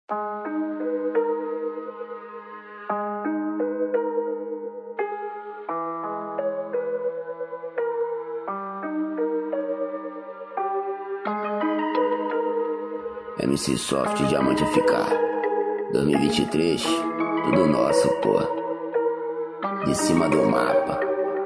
MC Soft, Diamante FK 2023, tudo nosso, pô. De cima do mapa.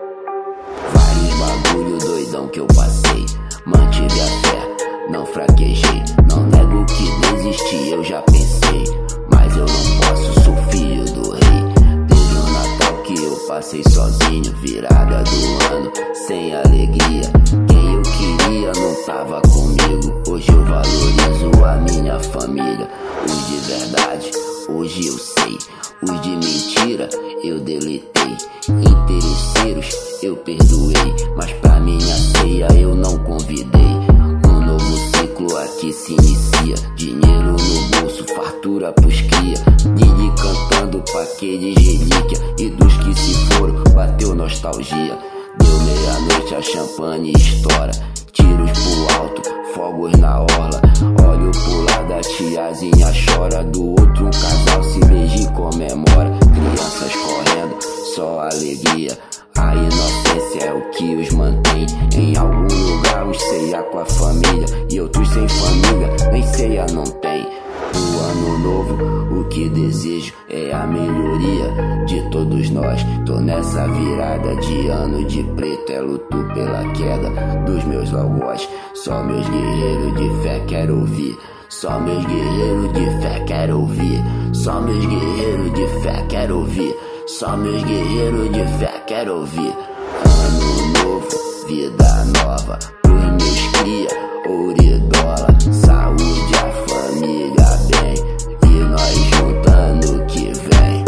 Vários bagulho doidão que eu passei. Mantive a fé, não fraquejei. Não nego que desisti, eu já pensei. Mas eu não posso, sou filho do rei. Teve um Natal que eu passei sozinho. Virada do ano, sem alegria. Quem eu queria não tava comigo. Hoje eu valorizo a minha família. Os de verdade, hoje eu sei. Os de mentira, eu deletei. Interesseiros, eu perdoei. Mas pra minha ceia eu não convidei. Um novo ciclo aqui se inicia. Dinheiro no bolso, fartura pros cria. Didi cantando pra aqueles relíquia. E dos que se foram, bateu nostalgia. Deu meia-noite, a champanhe estoura. Tiros pro alto, fogos na orla. Olho pro lado, a tiazinha chora. Do outro um casal se beija e comemora. Crianças correndo, só alegria. A inocência é o que os mantém. Em algum lugar os ceia com a família. E outros sem família, nem ceia não tem. O ano novo, o que desejo é a melhoria de todos nós. Tô nessa virada de ano de preto, é luto pela queda dos meus avós. Só meus guerreiros de fé quero ouvir. Só meus guerreiros de fé quero ouvir. Só meus guerreiros de fé quero ouvir. Só meus guerreiros de fé quero ouvir. Ano novo, vida nova pros meus cria, ouro e dólar. Saúde, a família bem. E nós juntando que vem.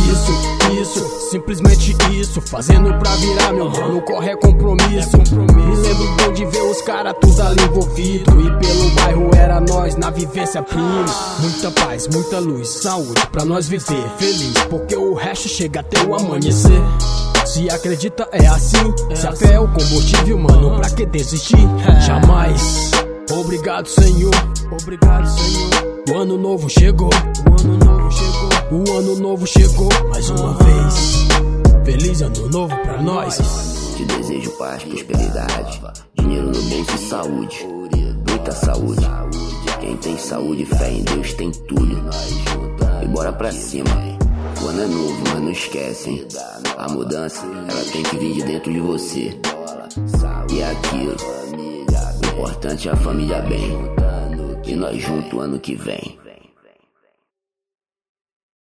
Isso, simplesmente isso. Fazendo pra virar, meu mano, corre é compromisso. Me lembro bem de ver os caras tudo ali envolvido. E pelo bairro era nós na vivência prima. Muita paz, muita luz, saúde pra nós viver feliz. Porque o resto chega até o amanhecer. Se acredita é assim. Se a fé é o combustível, mano, pra que desistir? Jamais. Obrigado, Senhor. Obrigado, Senhor. O ano novo chegou. O ano novo chegou. O ano novo chegou mais uma vez. Feliz ano novo pra nós. Te desejo paz, prosperidade, dinheiro no bolso e saúde. Muita saúde. Quem tem saúde e fé em Deus tem tudo. E bora pra cima. O ano é novo, mas não esquece, hein? A mudança, ela tem que vir de dentro de você. E é aquilo. O importante é a família bem. E nós juntos ano que vem.